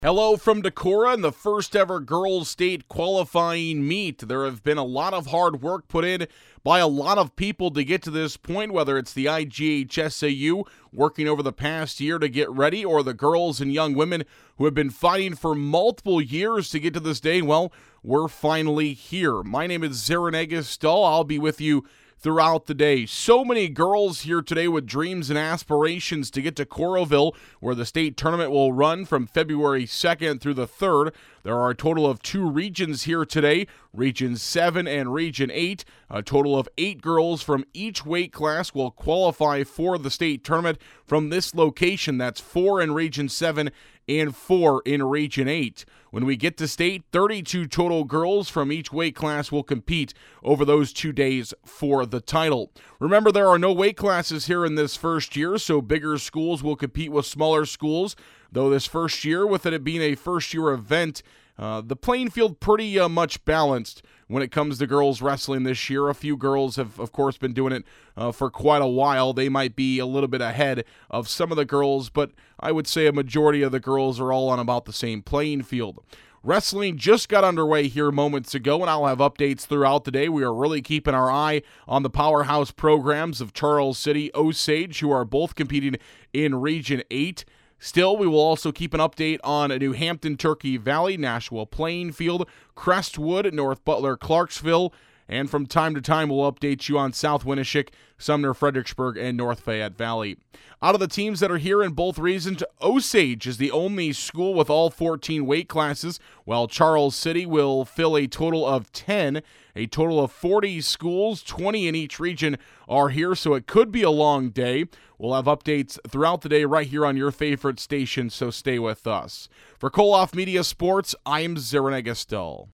Hello from Decorah and the first ever girls state qualifying meet. There have been a lot of hard work put in by a lot of people to get to this point, whether it's the IGHSAU working over the past year to get ready, or the girls and young women who have been fighting for multiple years to get to this day. Well, we're finally here. My name is Zarin Egestal. I'll be with you throughout the day. So many girls here today with dreams and aspirations to get to Coralville, where the state tournament will run from February 2nd through the 3rd. There are a total of 2 regions here today, Region 7 and Region 8. A total of 8 girls from each weight class will qualify for the state tournament from this location. That's 4 in Region 7 and 4 in Region 8. When we get to state, 32 total girls from each weight class will compete over those 2 days for the title. Remember, there are no weight classes here in this first year, so bigger schools will compete with smaller schools. Though this first year, with it being a first-year event, the playing field pretty much balanced when it comes to girls wrestling this year. A few girls have, of course, been doing it for quite a while. They might be a little bit ahead of some of the girls, but I would say a majority of the girls are all on about the same playing field. Wrestling just got underway here moments ago, and I'll have updates throughout the day. We are really keeping our eye on the powerhouse programs of Charles City, Osage, who are both competing in Region 8. Still, we will also keep an update on New Hampton, Turkey Valley, Nashua Plainfield, Crestwood, North Butler, Clarksville, and from time to time we'll update you on South Winneshiek, Sumner, Fredericksburg, and North Fayette Valley. Out of the teams that are here in both regions, Osage is the only school with all 14 weight classes, while Charles City will fill a total of 10. A total of 40 schools, 20 in each region, are here, so it could be a long day. We'll have updates throughout the day right here on your favorite station, so stay with us. For Koloff Media Sports, I'm Zarin Egestal.